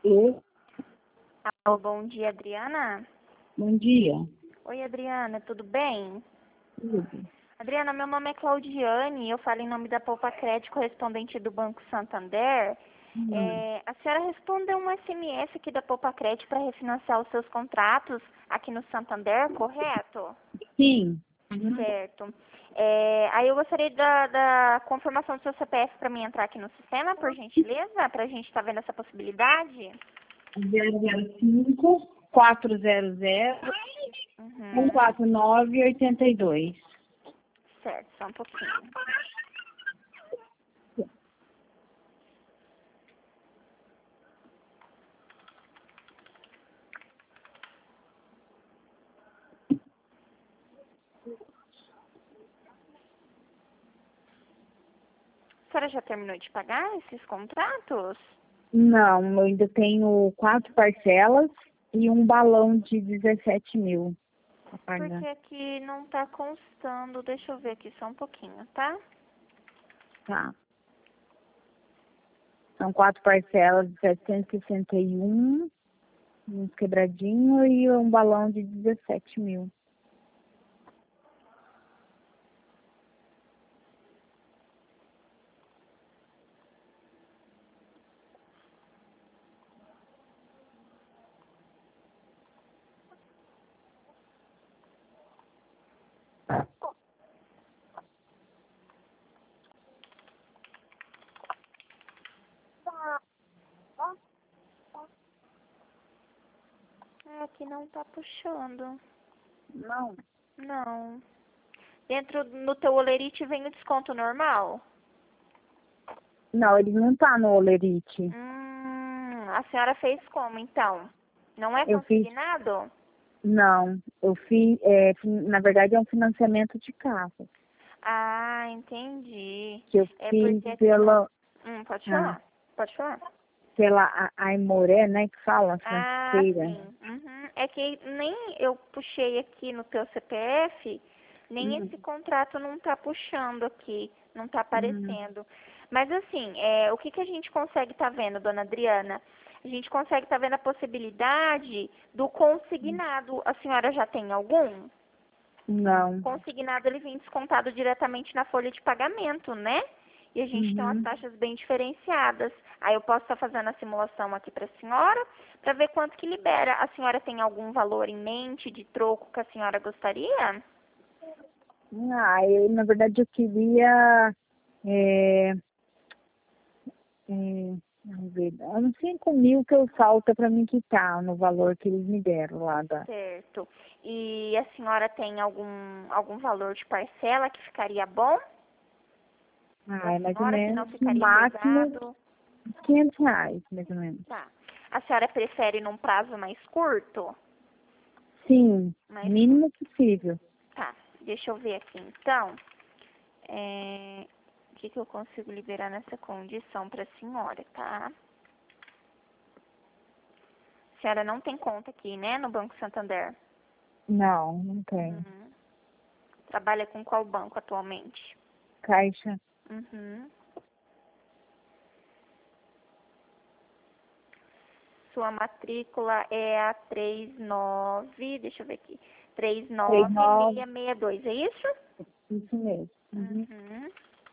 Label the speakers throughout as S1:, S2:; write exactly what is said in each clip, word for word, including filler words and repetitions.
S1: Oi,
S2: Alô, bom dia, Adriana.
S1: bom dia.
S2: Oi, Adriana, tudo bem?
S1: Tudo.
S2: Adriana, meu nome é Claudiane, eu falo em nome da Poupa Crédito, correspondente do Banco Santander.
S1: Hum,
S2: É, a senhora respondeu um S M S aqui da Poupa Crédito para refinanciar os seus contratos aqui no Santander, correto?
S1: Sim. Uhum.
S2: Certo. É, aí eu gostaria da, da confirmação do seu C P F para mim entrar aqui no sistema, por gentileza, para a gente estar vendo essa possibilidade.
S1: zero zero cinco, quatro zero zero, um
S2: Uhum.
S1: quatro nove, oito dois.
S2: Certo, só um pouquinho. A senhora já terminou de pagar esses contratos?
S1: Não, eu ainda tenho quatro parcelas e um balão de dezessete mil para
S2: Porque
S1: pagar.
S2: aqui não tá constando. Deixa eu ver aqui só um pouquinho, tá?
S1: Tá. São quatro parcelas de setecentos e sessenta e um, um quebradinho e um balão de dezessete mil.
S2: É, aqui não tá puxando.
S1: Não.
S2: Não. Dentro no teu olerite vem o desconto normal?
S1: Não, ele não tá no Olerite.
S2: Hum, a senhora fez como então? Não é
S1: Eu fiz.
S2: consignado?
S1: Não, eu fiz, é, fin- na verdade é um financiamento de carro,
S2: Ah, entendi.
S1: que eu
S2: É
S1: fiz
S2: porque aqui não.
S1: pela,
S2: Hum, pode
S1: ah,
S2: falar. Pode falar.
S1: pela A- Aimoré, né, que fala,
S2: Ah,
S1: financeira.
S2: sim. Uhum. É que nem eu puxei aqui no teu C P F, nem
S1: Hum,
S2: esse contrato não tá puxando aqui, não tá
S1: hum,
S2: aparecendo. Mas assim, é, o que, que a gente consegue estar vendo, dona Adriana? A gente consegue estar vendo a possibilidade do consignado. A senhora já tem algum?
S1: não.
S2: Consignado ele vem descontado diretamente na folha de pagamento, né? E a gente tem umas
S1: Uhum.
S2: taxas bem diferenciadas. Aí eu posso estar fazendo a simulação aqui para a senhora, para ver quanto que libera. A senhora tem algum valor em mente de troco que a senhora gostaria?
S1: Ah, eu, na verdade eu queria, é, é, vamos ver, uns cinco mil que eu falta para me quitar no valor que eles me deram lá da.
S2: Certo. E a senhora tem algum, algum valor de parcela que ficaria bom para
S1: Ah,
S2: a
S1: é mais ou
S2: senhora, que não
S1: menos, no
S2: ficaria
S1: máximo,
S2: pesado?
S1: quinhentos reais, mais ou menos.
S2: Tá. A senhora prefere num prazo mais curto?
S1: Sim,
S2: Mais curto.
S1: mínimo possível.
S2: Tá. Deixa eu ver aqui então. É, o que, que eu consigo liberar nessa condição para a senhora, tá? A senhora não tem conta aqui, né, no Banco Santander?
S1: Não, não tem.
S2: Uhum. Trabalha com qual banco atualmente?
S1: Caixa.
S2: Uhum. Sua matrícula é a trinta e nove, deixa eu ver aqui,
S1: Três nove,
S2: trinta e nove seiscentos e sessenta e dois, é isso?
S1: isso mesmo. Uhum.
S2: Uhum.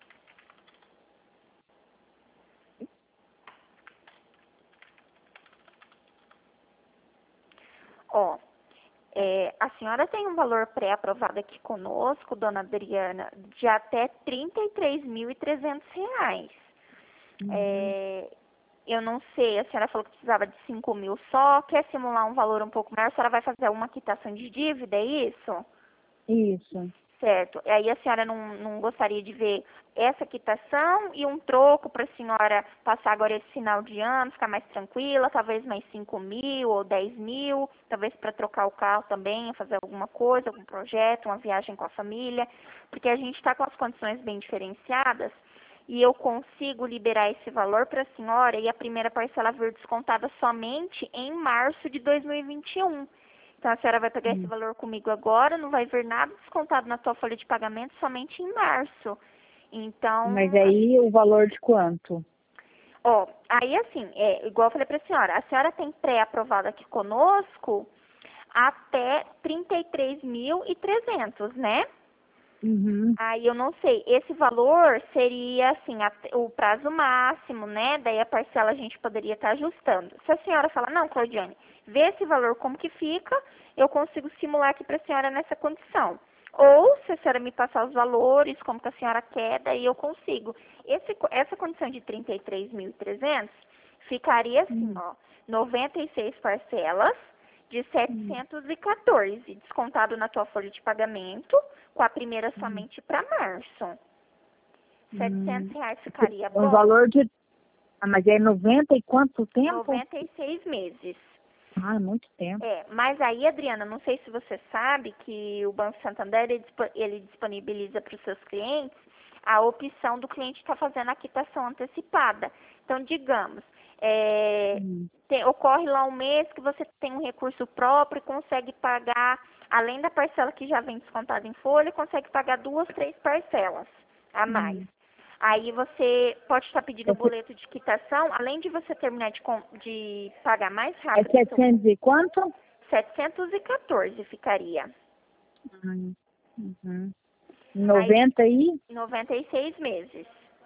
S2: Ó, é, a senhora tem um valor pré-aprovado aqui conosco, dona Adriana, de até trinta e três mil e trezentos reais.
S1: Uhum.
S2: É, eu não sei, a senhora falou que precisava de cinco mil só, quer simular um valor um pouco maior, a senhora vai fazer uma quitação de dívida, é isso?
S1: Isso.
S2: Certo. E aí a senhora não, não gostaria de ver essa quitação e um troco para a senhora passar agora esse final de ano, ficar mais tranquila, talvez mais cinco mil ou dez mil, talvez para trocar o carro também, fazer alguma coisa, algum projeto, uma viagem com a família, porque a gente está com as condições bem diferenciadas e eu consigo liberar esse valor para a senhora e a primeira parcela vir descontada somente em março de dois mil e vinte e um. Então a senhora vai pegar esse
S1: Uhum.
S2: valor comigo agora, não vai ver nada descontado na tua folha de pagamento somente em março.
S1: Mas
S2: Então,
S1: aí o valor de quanto?
S2: Ó, aí assim, é, igual eu falei pra senhora, a senhora tem pré-aprovado aqui conosco até trinta e três mil e trezentos, né?
S1: Uhum.
S2: Aí eu não sei, esse valor seria assim, a- o prazo máximo, né? Daí a parcela a gente poderia estar ajustando. Se a senhora falar, não, Claudiane, vê esse valor como que fica, eu consigo simular aqui para a senhora nessa condição. Ou, se a senhora me passar os valores, como que a senhora quer, daí eu consigo. Esse, essa condição de trinta e três mil e trezentos ficaria assim,
S1: Hum,
S2: ó, noventa e seis parcelas de
S1: hum,
S2: setecentos e quatorze, descontado na tua folha de pagamento, com a primeira
S1: hum,
S2: somente para março. setecentos
S1: hum.
S2: reais ficaria
S1: Um
S2: bom?
S1: valor de. Ah, mas é noventa e quanto tempo?
S2: noventa e seis meses.
S1: Ah, é muito tempo.
S2: É, mas aí, Adriana, não sei se você sabe que o Banco Santander, ele, dispo- ele disponibiliza para os seus clientes a opção do cliente estar fazendo a quitação antecipada. Então, digamos, é,
S1: Hum,
S2: tem- ocorre lá um mês que você tem um recurso próprio e consegue pagar, além da parcela que já vem descontada em folha, consegue pagar duas, três parcelas a mais.
S1: hum.
S2: Aí você pode estar pedindo o
S1: É, se-
S2: boleto de quitação, além de você terminar de, com- de pagar mais
S1: é
S2: rápido o seu
S1: setecentos e quanto?
S2: setecentos e quatorze ficaria.
S1: Hum, uhum.
S2: Aí,
S1: noventa e.
S2: noventa e seis meses.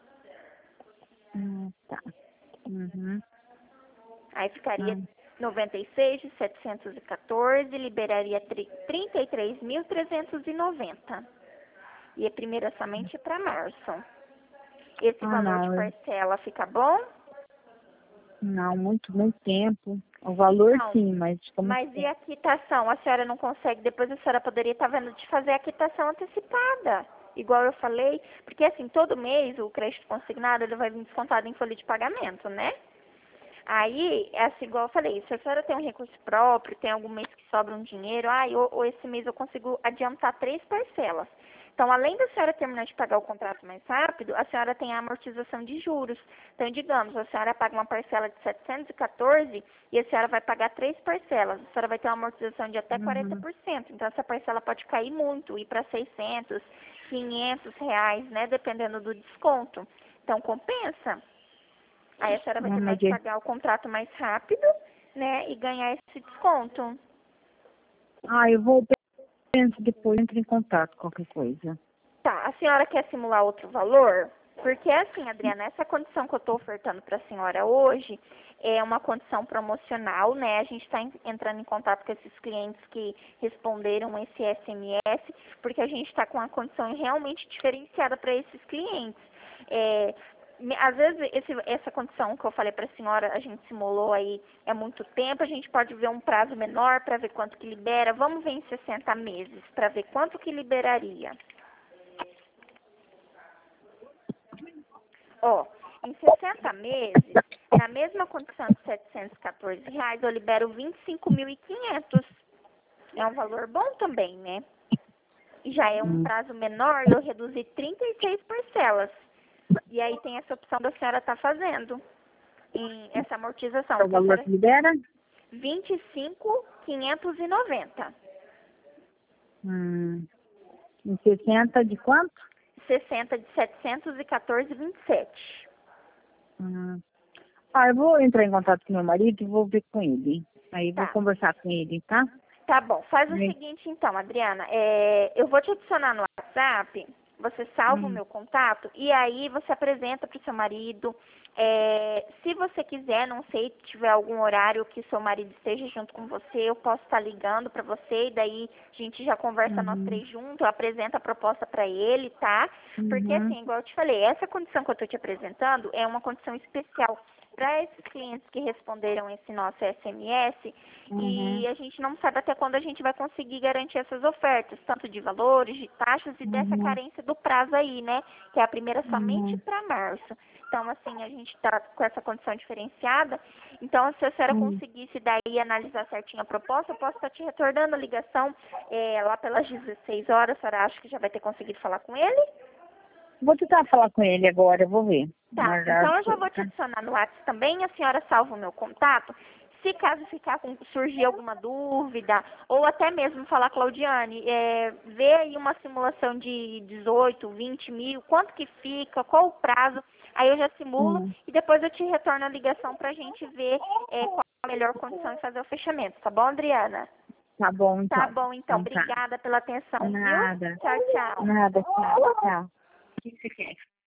S1: Hum, tá. Uhum.
S2: Aí ficaria
S1: Ah,
S2: noventa e seis de setecentos e quatorze, liberaria tri- trinta e três mil trezentos e noventa. E a primeira somente para março. Esse
S1: ah,
S2: valor de
S1: não. eu-
S2: parcela fica bom?
S1: Não, muito, muito tempo. O valor
S2: Então,
S1: sim, mas fica muito
S2: mas e
S1: tempo.
S2: a quitação? A senhora não consegue, depois a senhora poderia estar vendo de fazer a quitação antecipada. Igual eu falei, porque assim, todo mês o crédito consignado ele vai vir descontado em folha de pagamento, né? Aí, é assim, igual eu falei, se a senhora tem um recurso próprio, tem algum mês que sobra um dinheiro, ah, ou, ou esse mês eu consigo adiantar três parcelas. Então, além da senhora terminar de pagar o contrato mais rápido, a senhora tem a amortização de juros. Então, digamos, a senhora paga uma parcela de setecentos e quatorze e a senhora vai pagar três parcelas. A senhora vai ter uma amortização de até quarenta
S1: Uhum.
S2: por cento. Então, essa parcela pode cair muito, ir para seiscentos, quinhentos reais, né, dependendo do desconto. Então, compensa. Aí a senhora vai
S1: Ah,
S2: terminar
S1: mas
S2: de
S1: é-
S2: pagar o contrato mais rápido, né, e ganhar esse desconto.
S1: ah, eu vou pensar depois, entre em contato, qualquer coisa.
S2: Tá, a senhora quer simular outro valor? Porque assim, Adriana, essa condição que eu estou ofertando para a senhora hoje é uma condição promocional, né? A gente está entrando em contato com esses clientes que responderam esse S M S, porque a gente está com uma condição realmente diferenciada para esses clientes. É, me- às vezes esse- essa condição que eu falei para a senhora, a gente simulou aí é muito tempo, a gente pode ver um prazo menor para ver quanto que libera. Vamos ver em sessenta meses para ver quanto que liberaria. Ó, em sessenta meses, na mesma condição de setecentos e quatorze reais, eu libero vinte e cinco mil e quinhentos. É um valor bom também, né? E já é um
S1: Hum.
S2: prazo menor, eu reduzi trinta e seis parcelas. E aí tem essa opção da senhora estar fazendo em essa amortização.
S1: É o
S2: Então, a
S1: valor
S2: senhora,
S1: que libera?
S2: vinte e cinco mil quinhentos e noventa.
S1: Hum. Em sessenta de quanto?
S2: sessenta de setecentos e quatorze vírgula vinte e sete.
S1: Hum. Ah, eu vou entrar em contato com meu marido e vou ver com ele. Aí vou
S2: Tá.
S1: conversar com ele, tá?
S2: Tá bom, faz o
S1: Né?
S2: seguinte então, Adriana, é, eu vou te adicionar no WhatsApp, você salva o
S1: Hum.
S2: meu contato e aí você apresenta para o seu marido. É, se você quiser, não sei, tiver algum horário que seu marido esteja junto com você, eu posso estar ligando para você e daí a gente já conversa nós
S1: Uhum.
S2: três juntos, eu apresento a proposta para ele, tá? Porque
S1: Uhum.
S2: assim, igual eu te falei, essa condição que eu estou te apresentando é uma condição especial para esses clientes que responderam esse nosso S M S
S1: Uhum.
S2: e a gente não sabe até quando a gente vai conseguir garantir essas ofertas, tanto de valores, de taxas e dessa
S1: Uhum.
S2: carência do prazo aí, né? Que é a primeira somente
S1: Uhum.
S2: para março. Então, assim, a gente está com essa condição diferenciada. Então, se a senhora
S1: Uhum.
S2: conseguisse daí analisar certinho a proposta, eu posso estar te retornando a ligação é, lá pelas dezesseis horas. A senhora acha que já vai ter conseguido falar com ele?
S1: Vou tentar falar com ele agora, eu vou ver.
S2: Tá,
S1: Marcar
S2: então
S1: as
S2: eu já vou
S1: coisas,
S2: te
S1: tá?
S2: adicionar no WhatsApp também, a senhora salva o meu contato. Se caso ficar com, surgir alguma dúvida, ou até mesmo falar, Claudiane, é, vê aí uma simulação de dezoito, vinte mil, quanto que fica, qual o prazo, Aí eu já simulo
S1: Hum.
S2: e depois eu te retorno a ligação pra gente ver é, qual a melhor condição de fazer o fechamento, tá bom, Adriana?
S1: Tá bom,
S2: Tá
S1: então.
S2: bom, então.
S1: Então tá.
S2: Obrigada pela atenção, viu?
S1: Nada.
S2: Tchau, tchau.
S1: Nada, tchau, tchau. O que você quer?